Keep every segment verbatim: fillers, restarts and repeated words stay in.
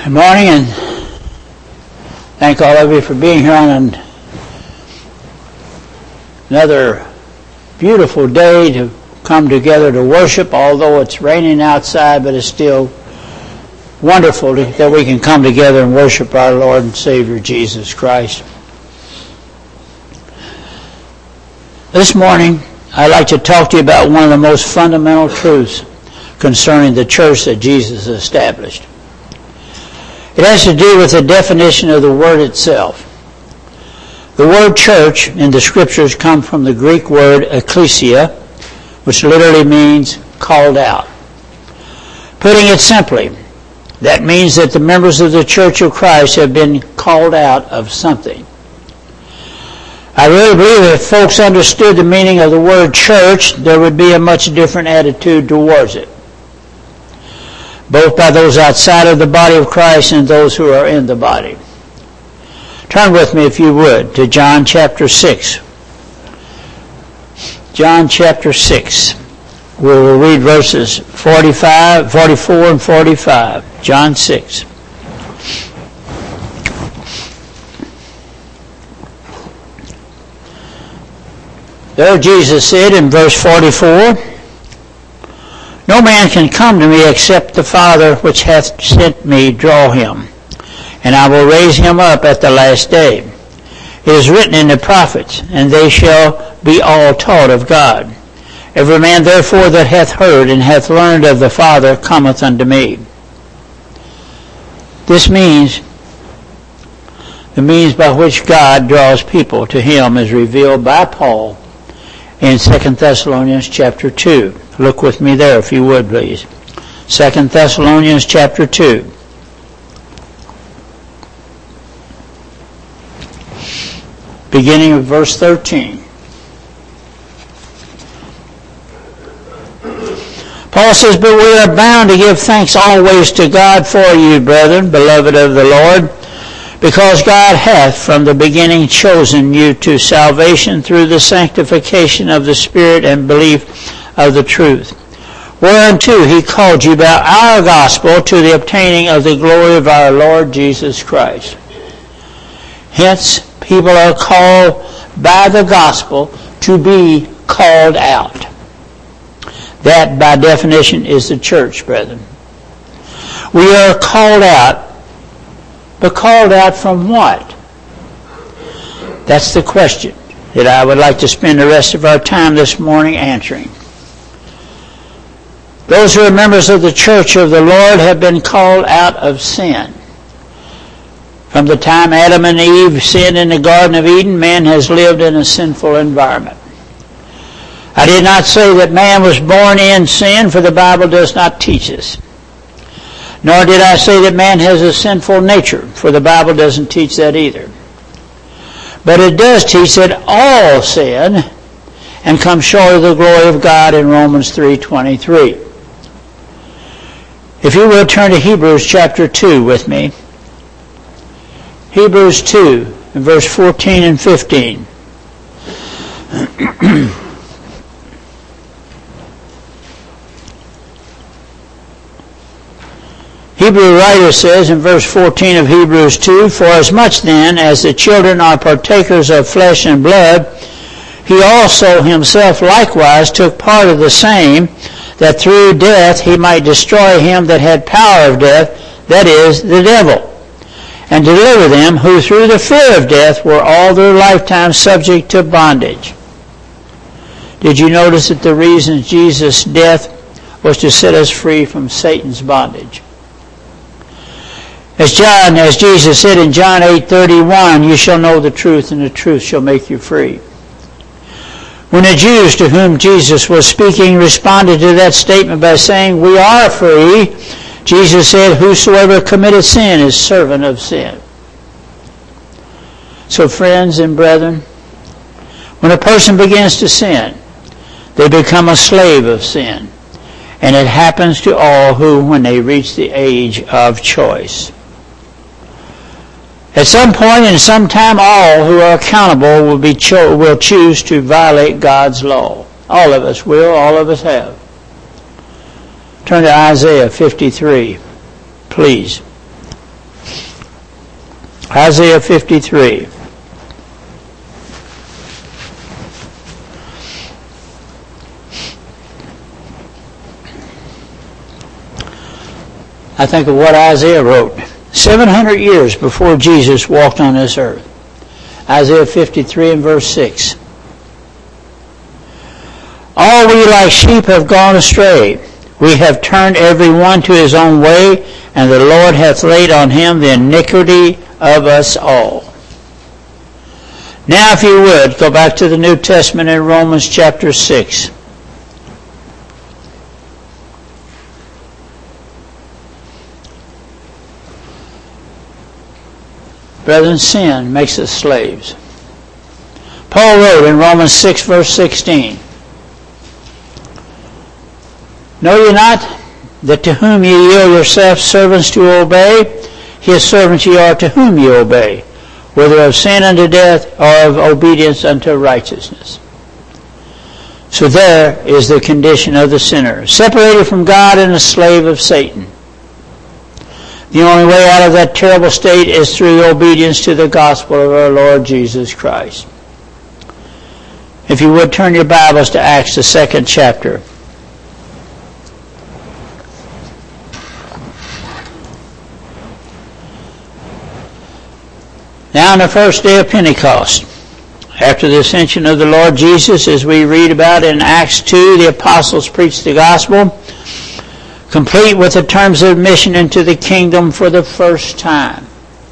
Good morning, and thank all of you for being here on an, another beautiful day to come together to worship, although it's raining outside, but it's still wonderful to, that we can come together and worship our Lord and Savior Jesus Christ. This morning, I'd like to talk to you about one of the most fundamental truths concerning the church that Jesus established. It has to do with the definition of the word itself. The word church in the scriptures come from the Greek word ecclesia, which literally means called out. Putting it simply, that means that the members of the Church of Christ have been called out of something. I really believe that if folks understood the meaning of the word church, there would be a much different attitude towards it, both by those outside of the body of Christ and those who are in the body. Turn with me, if you would, to John chapter six. John chapter six. We will read verses forty-five, forty-four and forty-five. John six. There Jesus said in verse forty-four, "No man can come to me except the Father which hath sent me draw him, and I will raise him up at the last day. It is written in the prophets, and they shall be all taught of God. Every man therefore that hath heard and hath learned of the Father cometh unto me." This means, the means by which God draws people to him is revealed by Paul in Second Thessalonians chapter two. Look with me there, if you would, please. Second Thessalonians chapter two. Beginning of verse thirteen. Paul says, "But we are bound to give thanks always to God for you, brethren, beloved of the Lord, because God hath from the beginning chosen you to salvation through the sanctification of the Spirit and belief of the truth, whereunto he called you by our gospel to the obtaining of the glory of our Lord Jesus Christ." Hence, people are called by the gospel to be called out. That, by definition, is the church, brethren. We are called out, but called out from what? That's the question that I would like to spend the rest of our time this morning answering. Those who are members of the church of the Lord have been called out of sin. From the time Adam and Eve sinned in the Garden of Eden, man has lived in a sinful environment. I did not say that man was born in sin, for the Bible does not teach us. Nor did I say that man has a sinful nature, for the Bible doesn't teach that either. But it does teach that all sin and come short of the glory of God in Romans three twenty-three. If you will, turn to Hebrews chapter two with me. Hebrews two, in verse fourteen and fifteen. Hebrew writer says in verse fourteen of Hebrews two, "For as much then as the children are partakers of flesh and blood, he also himself likewise took part of the same, that through death he might destroy him that had power of death, that is, the devil, and deliver them who through the fear of death were all their lifetime subject to bondage." Did you notice that the reason Jesus' death was to set us free from Satan's bondage? As John, as Jesus said in John eight thirty-one, "You shall know the truth, and the truth shall make you free." When the Jews to whom Jesus was speaking responded to that statement by saying, "We are free," Jesus said, "Whosoever committeth sin is servant of sin." So friends and brethren, when a person begins to sin, they become a slave of sin. And it happens to all who, when they reach the age of choice. At some point in some time, all who are accountable will be cho- will choose to violate God's law. All of us will, all of us have. Turn to Isaiah fifty-three, please. Isaiah fifty-three. I think of what Isaiah wrote seven hundred years before Jesus walked on this earth. Isaiah fifty-three and verse six. All we like sheep have gone astray. We have turned every one to his own way, and the Lord hath laid on him the iniquity of us all. Now, if you would, go back to the New Testament in Romans chapter six. Brethren, sin makes us slaves. Paul wrote in Romans six, verse sixteen, Know ye not that to whom ye yield yourselves servants to obey, his servants ye are to whom ye obey, whether of sin unto death or of obedience unto righteousness? So there is the condition of the sinner, separated from God and a slave of Satan. The only way out of that terrible state is through obedience to the gospel of our Lord Jesus Christ. If you would, turn your Bibles to Acts, the second chapter. Now on the first day of Pentecost, after the ascension of the Lord Jesus, as we read about in Acts two, the apostles preached the gospel, complete with the terms of admission into the kingdom for the first time.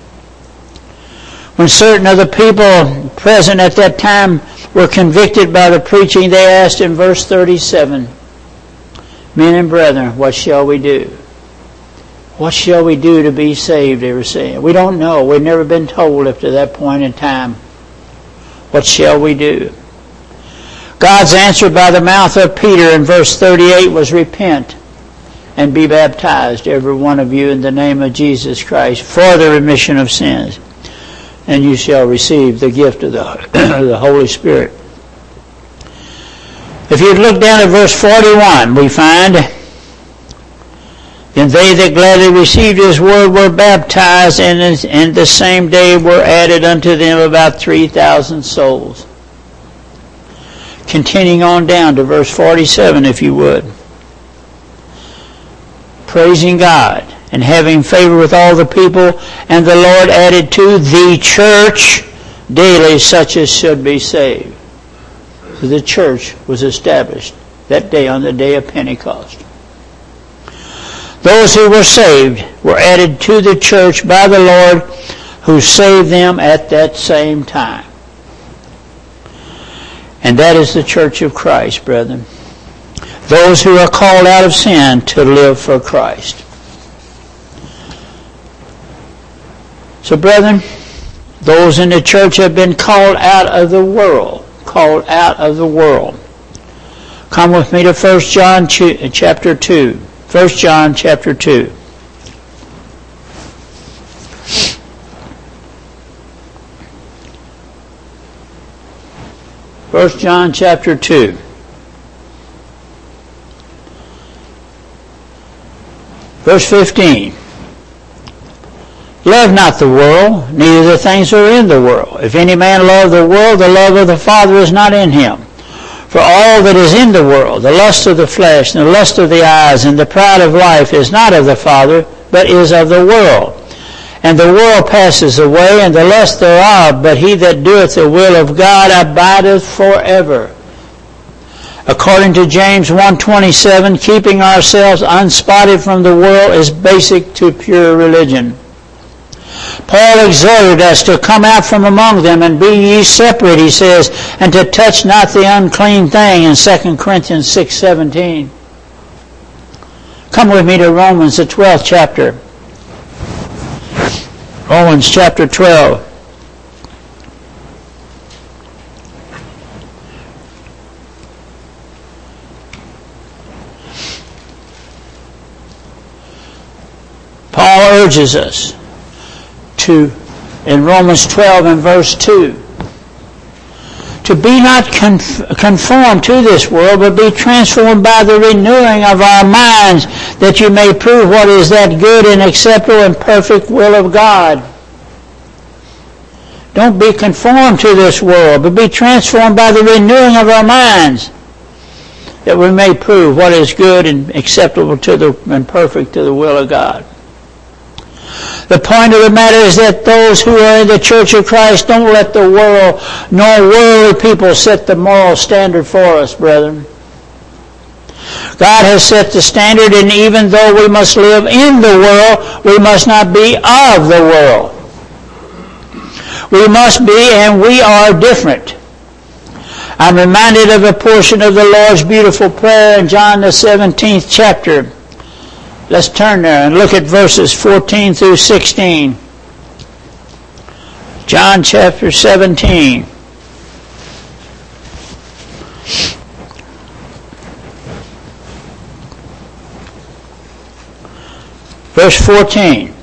When certain of the people present at that time were convicted by the preaching, they asked in verse thirty-seven, Men and brethren, what shall we do? What shall we do to be saved, they were saying. We don't know. We've never been told up to that point in time. What shall we do? God's answer by the mouth of Peter in verse thirty-eight was, Repent and be baptized, every one of you, in the name of Jesus Christ, for the remission of sins, and you shall receive the gift of the, the Holy Spirit. If you look down at verse forty-one, we find, Then they that gladly received his word were baptized, and in the same day were added unto them about three thousand souls. Continuing on down to verse forty-seven, if you would. Praising God and having favor with all the people, and the Lord added to the church daily such as should be saved. So the church was established that day on the day of Pentecost. Those who were saved were added to the church by the Lord, who saved them at that same time. And that is the church of Christ, brethren. Those who are called out of sin to live for Christ. So, brethren, those in the church have been called out of the world. Called out of the world. Come with me to First John chapter two. First John chapter two. First John chapter two. Verse fifteen. Love not the world, neither the things that are in the world. If any man love the world, the love of the Father is not in him. For all that is in the world, the lust of the flesh, and the lust of the eyes, and the pride of life, is not of the Father, but is of the world. And the world passes away, and the lust thereof, but he that doeth the will of God abideth forever. According to James one twenty-seven, keeping ourselves unspotted from the world is basic to pure religion. Paul exhorted us to come out from among them and be ye separate, he says, and to touch not the unclean thing in Second Corinthians six seventeen. Come with me to Romans, the twelfth chapter. Romans chapter twelve. Paul urges us to, in Romans twelve and verse two, to be not conf- conformed to this world, but be transformed by the renewing of our minds, that you may prove what is that good and acceptable and perfect will of God. Don't be conformed to this world, but be transformed by the renewing of our minds, that we may prove what is good and acceptable to the and perfect to the will of God. The point of the matter is that those who are in the Church of Christ don't let the world nor worldly people set the moral standard for us, brethren. God has set the standard, and even though we must live in the world, we must not be of the world. We must be, and we are different. I'm reminded of a portion of the Lord's beautiful prayer in John the seventeenth chapter. Let's turn there and look at verses fourteen through sixteen. John chapter seventeen. Verse fourteen.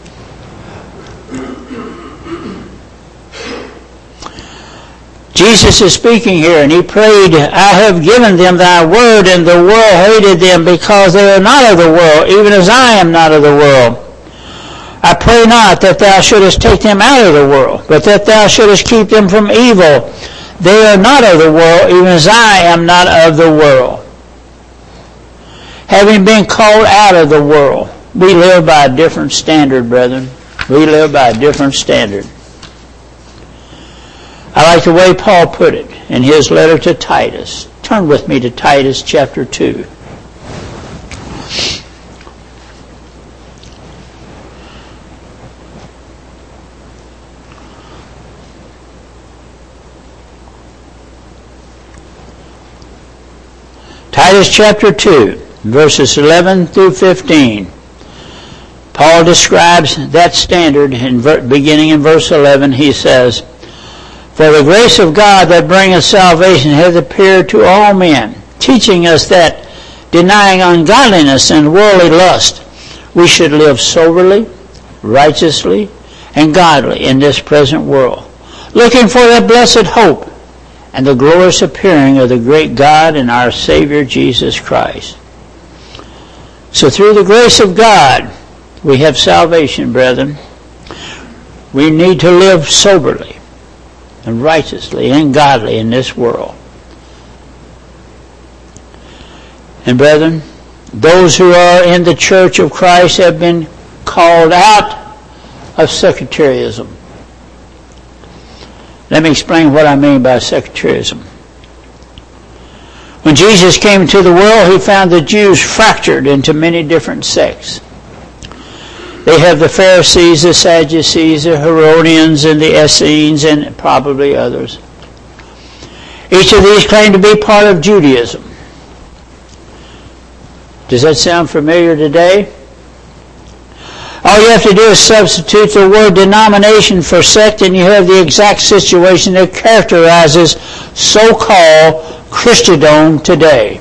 Jesus is speaking here, and he prayed, I have given them thy word, and the world hated them because they are not of the world, even as I am not of the world. I pray not that thou shouldest take them out of the world, but that thou shouldest keep them from evil. They are not of the world, even as I am not of the world. Having been called out of the world, we live by a different standard, brethren. We live by a different standard. I like the way Paul put it in his letter to Titus. Turn with me to Titus chapter two. Titus chapter two, verses eleven through fifteen. Paul describes that standard in beginning in verse eleven. He says, For the grace of God that bringeth salvation hath appeared to all men, teaching us that, denying ungodliness and worldly lust, we should live soberly, righteously, and godly in this present world, looking for that blessed hope and the glorious appearing of the great God and our Savior Jesus Christ. So through the grace of God, we have salvation, brethren. We need to live soberly and righteously and godly in this world. And brethren, those who are in the Church of Christ have been called out of sectarianism. Let me explain what I mean by sectarianism. When Jesus came into the world, he found the Jews fractured into many different sects. They have the Pharisees, the Sadducees, the Herodians, and the Essenes, and probably others. Each of these claim to be part of Judaism. Does that sound familiar today? All you have to do is substitute the word denomination for sect, and you have the exact situation that characterizes so-called Christendom today.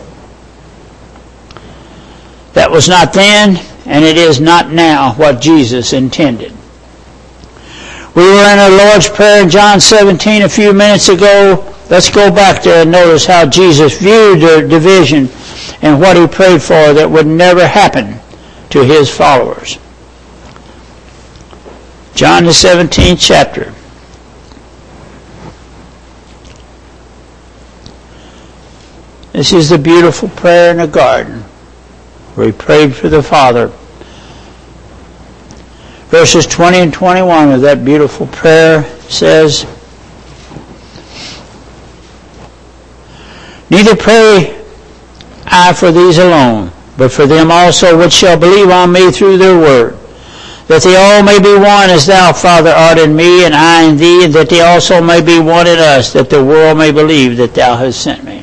That was not then, and it is not now what Jesus intended. We were in our Lord's Prayer in John seventeen a few minutes ago. Let's go back there and notice how Jesus viewed the division and what he prayed for that would never happen to his followers. John the seventeenth chapter. This is the beautiful prayer in the garden where he prayed for the Father. Verses twenty and twenty-one of that beautiful prayer says, Neither pray I for these alone, but for them also which shall believe on me through their word, that they all may be one as thou, Father, art in me, and I in thee, and that they also may be one in us, that the world may believe that thou hast sent me.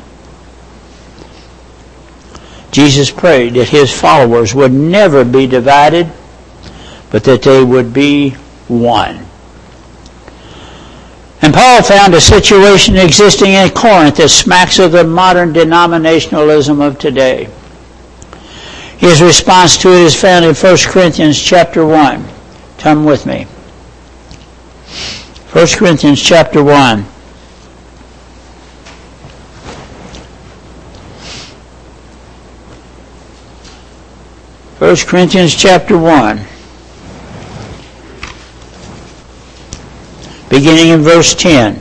Jesus prayed that his followers would never be divided, but that they would be one. And Paul found a situation existing in Corinth that smacks of the modern denominationalism of today. His response to it is found in First Corinthians chapter one. Come with me. First Corinthians chapter one. First Corinthians chapter one. beginning in verse ten.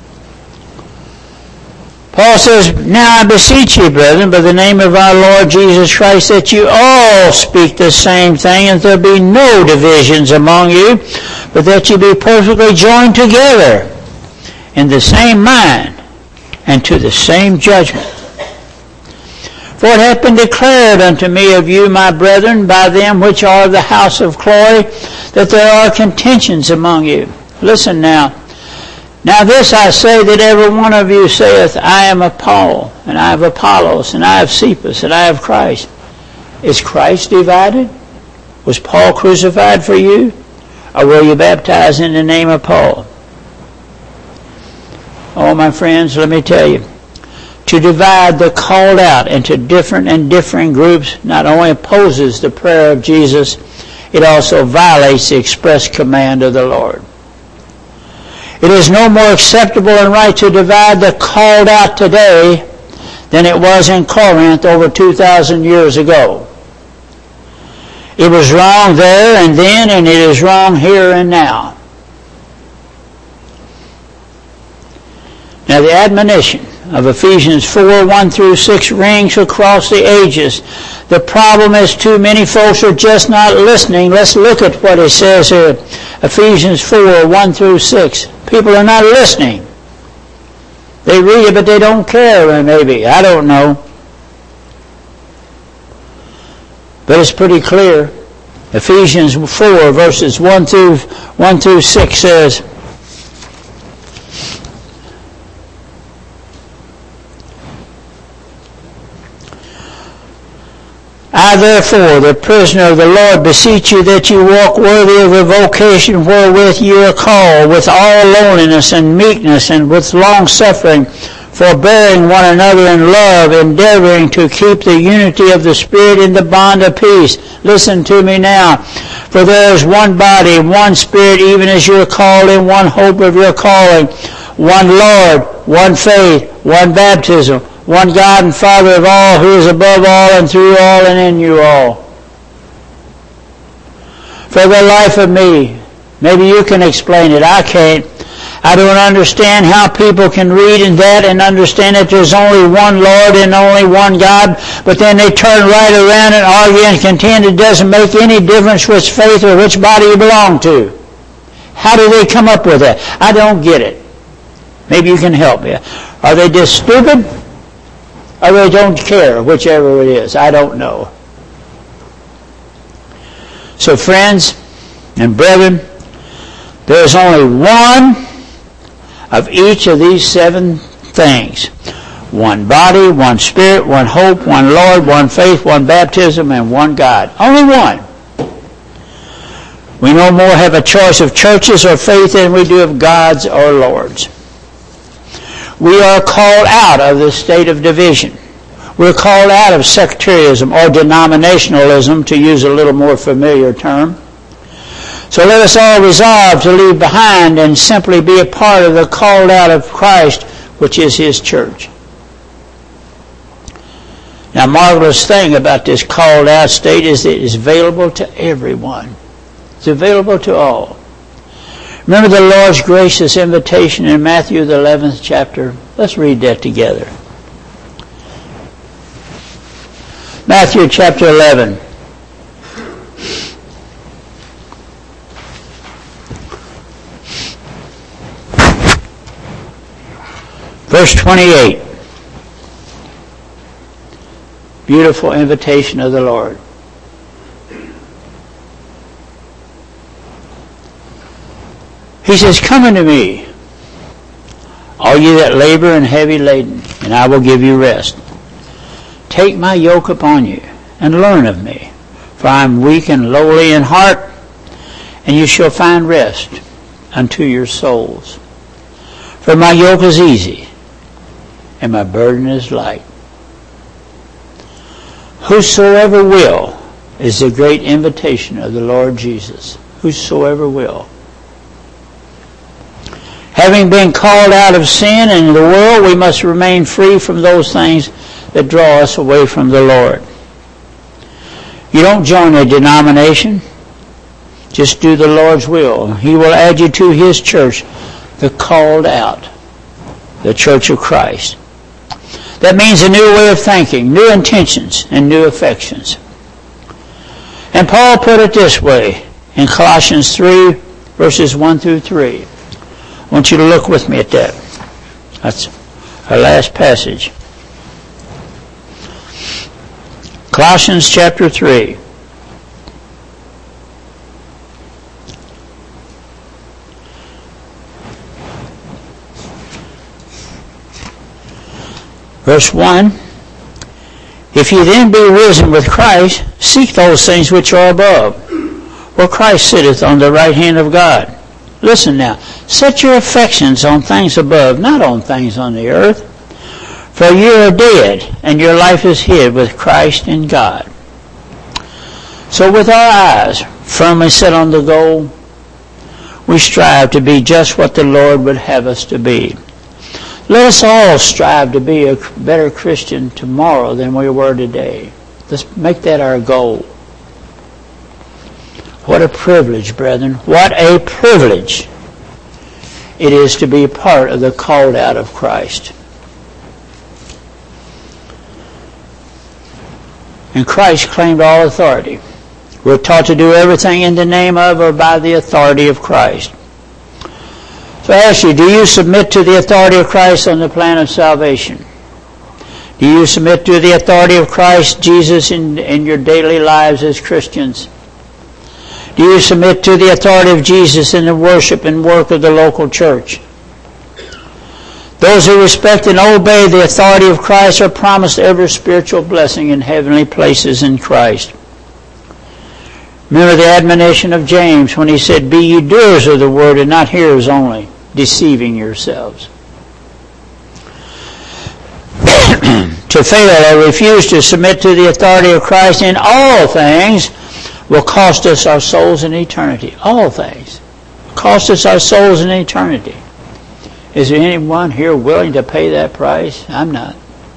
Paul says, "Now I beseech you, brethren, by the name of our Lord Jesus Christ, that you all speak the same thing, and there be no divisions among you, but that you be perfectly joined together in the same mind and to the same judgment. For it hath been declared unto me of you, my brethren, by them which are of the house of Chloe, that there are contentions among you." Listen now. "Now this I say, that every one of you saith, I am of Paul, and I have Apollos, and I have Cephas, and I have Christ." Is Christ divided? Was Paul crucified for you? Or were you baptized in the name of Paul? Oh, my friends, let me tell you, to divide the called out into different and differing groups not only opposes the prayer of Jesus, it also violates the express command of the Lord. It is no more acceptable and right to divide the called out today than it was in Corinth over two thousand years ago. It was wrong there and then, and it is wrong here and now. Now the admonition of Ephesians four, one through six rings across the ages. The problem is too many folks are just not listening. Let's look at what it says here. Ephesians four, one through six. People are not listening. They read it, but they don't care, maybe. I don't know. But it's pretty clear. Ephesians four, verses one through, one through six says, "I therefore, the prisoner of the Lord, beseech you that you walk worthy of the vocation wherewith you are called, with all lowliness and meekness, and with longsuffering, forbearing one another in love, endeavoring to keep the unity of the Spirit in the bond of peace." Listen to me now. "For there is one body, one Spirit, even as you are called in one hope of your calling, one Lord, one faith, one baptism, one God and Father of all, who is above all and through all and in you all." For the life of me, maybe you can explain it, I can't. I don't understand how people can read in that and understand that there's only one Lord and only one God, but then they turn right around and argue and contend it doesn't make any difference which faith or which body you belong to. How do they come up with that? I don't get it. Maybe you can help me. Are they just stupid? Or they don't care, whichever it is. I don't know. So friends and brethren, there is only one of each of these seven things. One body, one Spirit, one hope, one Lord, one faith, one baptism, and one God. Only one. We no more have a choice of churches or faith than we do of gods or lords. We are called out of the state of division. We're called out of sectarianism or denominationalism, to use a little more familiar term. So let us all resolve to leave behind and simply be a part of the called out of Christ, which is His church. Now, marvelous thing about this called out state is that it is available to everyone. It's available to all. Remember the Lord's gracious invitation in Matthew the eleventh chapter? Let's read that together. Matthew chapter eleven. Verse twenty-eight. Beautiful invitation of the Lord. He says, "Come unto me, all ye that labor and heavy laden, and I will give you rest. Take my yoke upon you, and learn of me, for I am weak and lowly in heart, and you shall find rest unto your souls. For my yoke is easy, and my burden is light." Whosoever will is the great invitation of the Lord Jesus. Whosoever will. Having been called out of sin and the world, we must remain free from those things that draw us away from the Lord. You don't join a denomination. Just do the Lord's will. He will add you to His church the called out, the Church of Christ. That means a new way of thinking, new intentions, and new affections. And Paul put it this way in Colossians three, verses one through three. I want you to look with me at that. That's our last passage. Colossians chapter three. Verse one, if ye then be risen with Christ, seek those things which are above, where Christ sitteth on the right hand of God. Listen now, set your affections on things above, not on things on the earth. For you are dead, and your life is hid with Christ in God. So with our eyes firmly set on the goal, we strive to be just what the Lord would have us to be. Let us all strive to be a better Christian tomorrow than we were today. Let's make that our goal. What a privilege, brethren. What a privilege it is to be part of the called out of Christ. And Christ claimed all authority. We're taught to do everything in the name of or by the authority of Christ. So I ask you, do you submit to the authority of Christ on the plan of salvation? Do you submit to the authority of Christ Jesus in, in your daily lives as Christians? Do you submit to the authority of Jesus in the worship and work of the local church? Those who respect and obey the authority of Christ are promised every spiritual blessing in heavenly places in Christ. Remember the admonition of James when he said, be ye doers of the word and not hearers only, deceiving yourselves. To fail or refuse to submit to the authority of Christ in all things will cost us our souls in eternity. All things. Cost us our souls in eternity. Is there anyone here willing to pay that price? I'm not.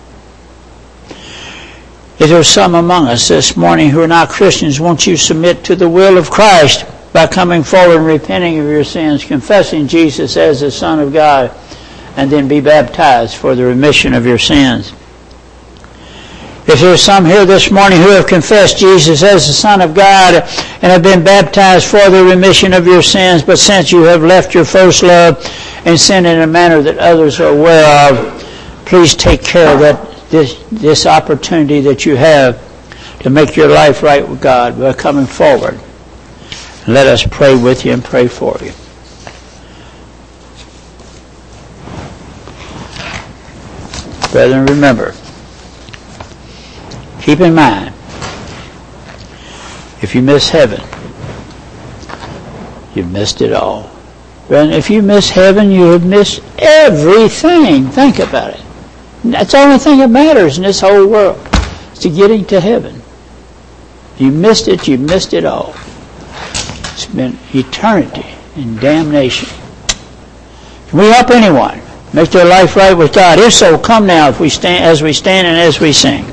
If there's some among us this morning who are not Christians, won't you submit to the will of Christ by coming forward and repenting of your sins, confessing Jesus as the Son of God, and then be baptized for the remission of your sins? If there's some here this morning who have confessed Jesus as the Son of God and have been baptized for the remission of your sins, but since you have left your first love and sinned in a manner that others are aware of, please take care of that this this opportunity that you have to make your life right with God by coming forward. Let us pray with you and pray for you. Brethren, remember, keep in mind, if you miss heaven, you've missed it all. Brethren, if you miss heaven, you have missed everything. Think about it. That's the only thing that matters in this whole world, is to getting to heaven. If you missed it, you missed it all. It's been eternity in damnation. Can we help anyone make their life right with God? If so, come now if we stand, as we stand and as we sing.